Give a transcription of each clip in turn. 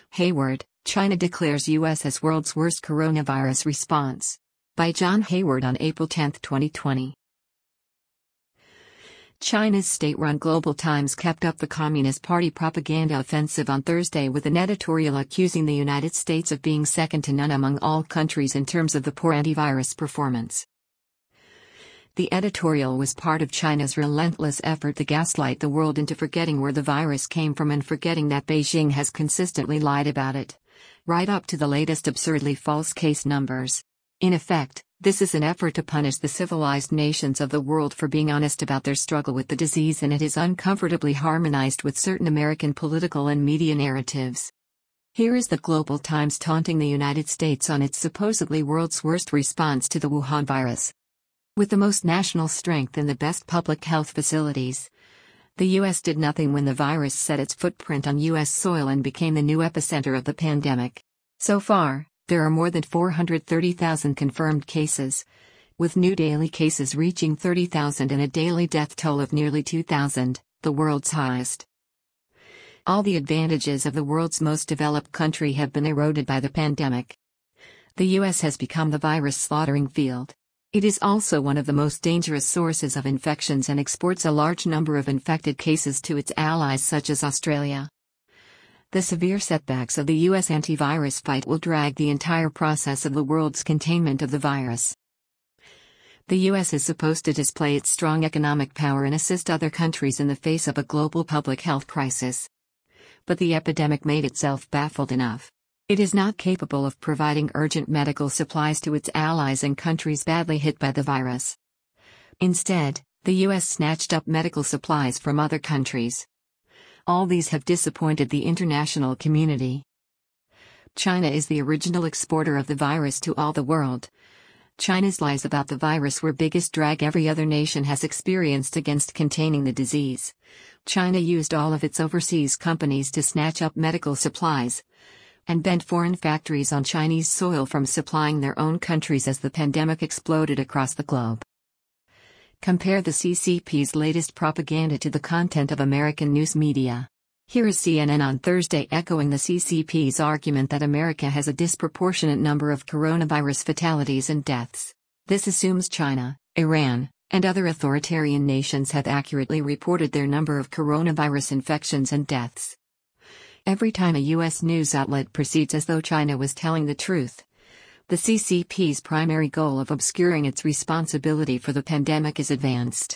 Hayward, China declares U.S. as world's worst coronavirus response. By John Hayward on April 10, 2020. China's state-run Global Times kept up the Communist Party propaganda offensive on Thursday with an editorial accusing the United States of being second to none among all countries in terms of the poor antivirus performance. The editorial was part of China's relentless effort to gaslight the world into forgetting where the virus came from and forgetting that Beijing has consistently lied about it, right up to the latest absurdly false case numbers. In effect, this is an effort to punish the civilized nations of the world for being honest about their struggle with the disease, and it is uncomfortably harmonized with certain American political and media narratives. Here is the Global Times taunting the United States on its supposedly world's worst response to the Wuhan virus. With the most national strength and the best public health facilities, the U.S. did nothing when the virus set its footprint on U.S. soil and became the new epicenter of the pandemic. So far, there are more than 430,000 confirmed cases, with new daily cases reaching 30,000 and a daily death toll of nearly 2,000, the world's highest. All the advantages of the world's most developed country have been eroded by the pandemic. The U.S. has become the virus slaughtering field. It is also one of the most dangerous sources of infections and exports a large number of infected cases to its allies such as Australia. The severe setbacks of the U.S. antivirus fight will drag the entire process of the world's containment of the virus. The U.S. is supposed to display its strong economic power and assist other countries in the face of a global public health crisis. But the epidemic made itself baffled enough. It is not capable of providing urgent medical supplies to its allies and countries badly hit by the virus. Instead, the U.S. snatched up medical supplies from other countries. All these have disappointed the international community. China is the original exporter of the virus to all the world. China's lies about the virus were biggest drag every other nation has experienced against containing the disease. China used all of its overseas companies to snatch up medical supplies and banned foreign factories on Chinese soil from supplying their own countries as the pandemic exploded across the globe. Compare the CCP's latest propaganda to the content of American news media. Here is CNN on Thursday echoing the CCP's argument that America has a disproportionate number of coronavirus fatalities and deaths. This assumes China, Iran, and other authoritarian nations have accurately reported their number of coronavirus infections and deaths. Every time a U.S. news outlet proceeds as though China was telling the truth, the CCP's primary goal of obscuring its responsibility for the pandemic is advanced.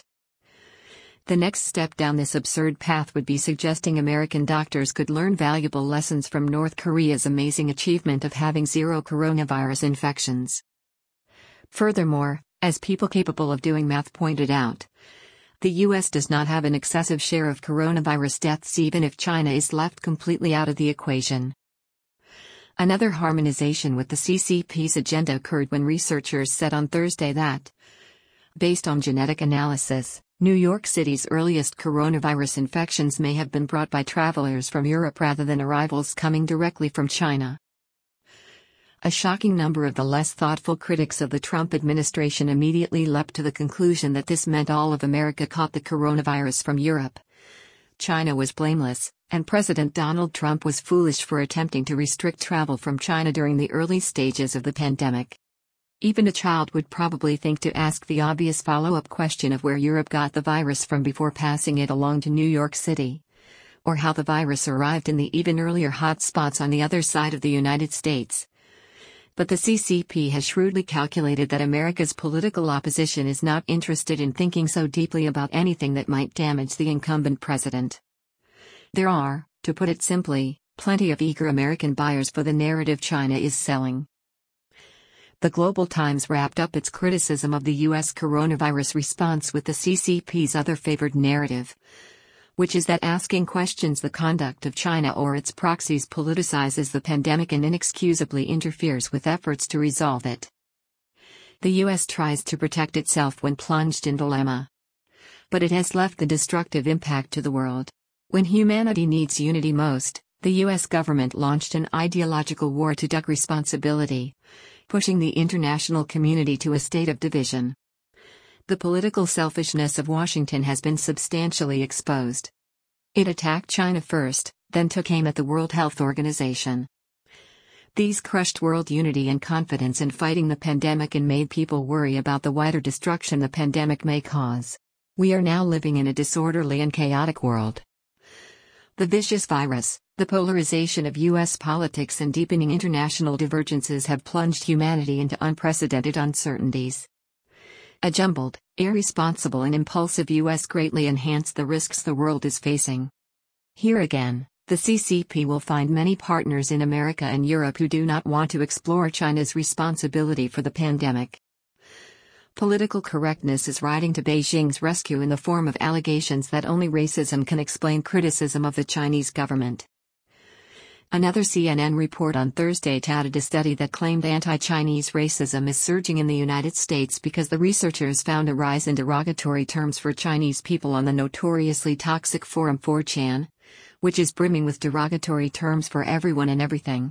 The next step down this absurd path would be suggesting American doctors could learn valuable lessons from North Korea's amazing achievement of having zero coronavirus infections. Furthermore, as people capable of doing math pointed out, the U.S. does not have an excessive share of coronavirus deaths even if China is left completely out of the equation. Another harmonization with the CCP's agenda occurred when researchers said on Thursday that, based on genetic analysis, New York City's earliest coronavirus infections may have been brought by travelers from Europe rather than arrivals coming directly from China. A shocking number of the less thoughtful critics of the Trump administration immediately leapt to the conclusion that this meant all of America caught the coronavirus from Europe. China was blameless, and President Donald Trump was foolish for attempting to restrict travel from China during the early stages of the pandemic. Even a child would probably think to ask the obvious follow-up question of where Europe got the virus from before passing it along to New York City, or how the virus arrived in the even earlier hotspots on the other side of the United States. But the CCP has shrewdly calculated that America's political opposition is not interested in thinking so deeply about anything that might damage the incumbent president. There are, to put it simply, plenty of eager American buyers for the narrative China is selling. The Global Times wrapped up its criticism of the U.S. coronavirus response with the CCP's other favored narrative, which is that asking questions the conduct of China or its proxies politicizes the pandemic and inexcusably interferes with efforts to resolve it. The U.S. tries to protect itself when plunged in dilemma, but it has left the destructive impact to the world. When humanity needs unity most, the U.S. government launched an ideological war to duck responsibility, pushing the international community to a state of division. The political selfishness of Washington has been substantially exposed. It attacked China first, then took aim at the World Health Organization. These crushed world unity and confidence in fighting the pandemic and made people worry about the wider destruction the pandemic may cause. We are now living in a disorderly and chaotic world. The vicious virus, the polarization of U.S. politics and deepening international divergences have plunged humanity into unprecedented uncertainties. A jumbled, irresponsible and impulsive U.S. greatly enhanced the risks the world is facing. Here again, the CCP will find many partners in America and Europe who do not want to explore China's responsibility for the pandemic. Political correctness is riding to Beijing's rescue in the form of allegations that only racism can explain criticism of the Chinese government. Another CNN report on Thursday touted a study that claimed anti-Chinese racism is surging in the United States because the researchers found a rise in derogatory terms for Chinese people on the notoriously toxic forum 4chan, which is brimming with derogatory terms for everyone and everything.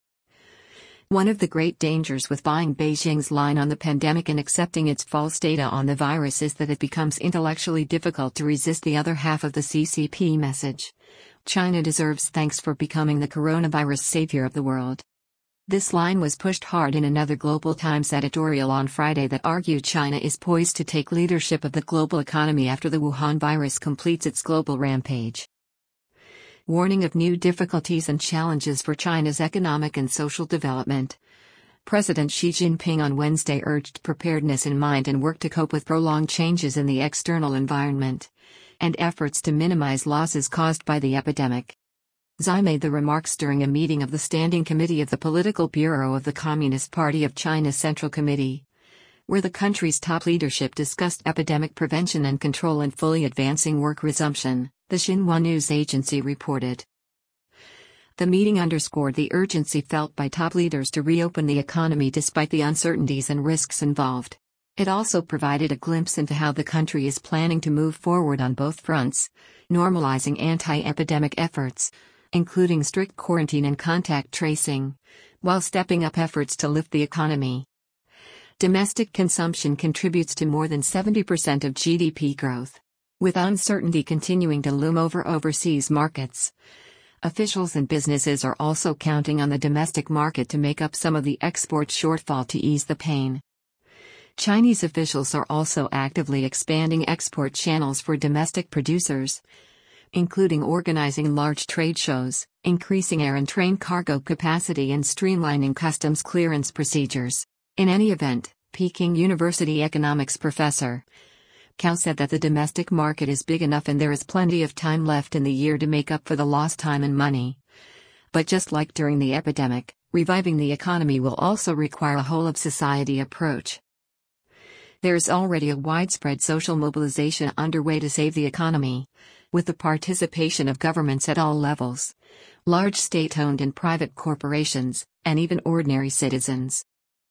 One of the great dangers with buying Beijing's line on the pandemic and accepting its false data on the virus is that it becomes intellectually difficult to resist the other half of the CCP message. China deserves thanks for becoming the coronavirus savior of the world. This line was pushed hard in another Global Times editorial on Friday that argued China is poised to take leadership of the global economy after the Wuhan virus completes its global rampage. Warning of new difficulties and challenges for China's economic and social development. President Xi Jinping on Wednesday urged preparedness in mind and work to cope with prolonged changes in the external environment, and efforts to minimize losses caused by the epidemic. Xi made the remarks during a meeting of the Standing Committee of the Political Bureau of the Communist Party of China's Central Committee, where the country's top leadership discussed epidemic prevention and control and fully advancing work resumption, the Xinhua news agency reported. The meeting underscored the urgency felt by top leaders to reopen the economy despite the uncertainties and risks involved. It also provided a glimpse into how the country is planning to move forward on both fronts, normalizing anti-epidemic efforts, including strict quarantine and contact tracing, while stepping up efforts to lift the economy. Domestic consumption contributes to more than 70% of GDP growth. With uncertainty continuing to loom over overseas markets, officials and businesses are also counting on the domestic market to make up some of the export shortfall to ease the pain. Chinese officials are also actively expanding export channels for domestic producers, including organizing large trade shows, increasing air and train cargo capacity and streamlining customs clearance procedures. In any event, Peking University economics professor Cao said that the domestic market is big enough and there is plenty of time left in the year to make up for the lost time and money. But just like during the epidemic, reviving the economy will also require a whole-of-society approach. There is already a widespread social mobilization underway to save the economy, with the participation of governments at all levels, large state-owned and private corporations, and even ordinary citizens.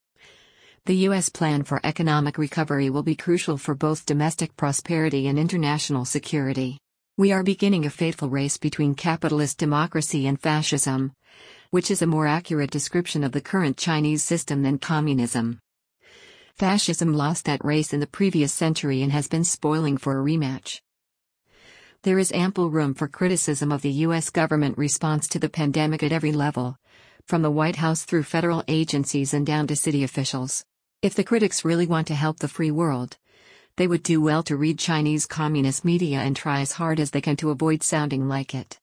The U.S. plan for economic recovery will be crucial for both domestic prosperity and international security. We are beginning a fateful race between capitalist democracy and fascism, which is a more accurate description of the current Chinese system than communism. Fascism lost that race in the previous century and has been spoiling for a rematch. There is ample room for criticism of the U.S. government response to the pandemic at every level, from the White House through federal agencies and down to city officials. If the critics really want to help the free world, they would do well to read Chinese communist media and try as hard as they can to avoid sounding like it.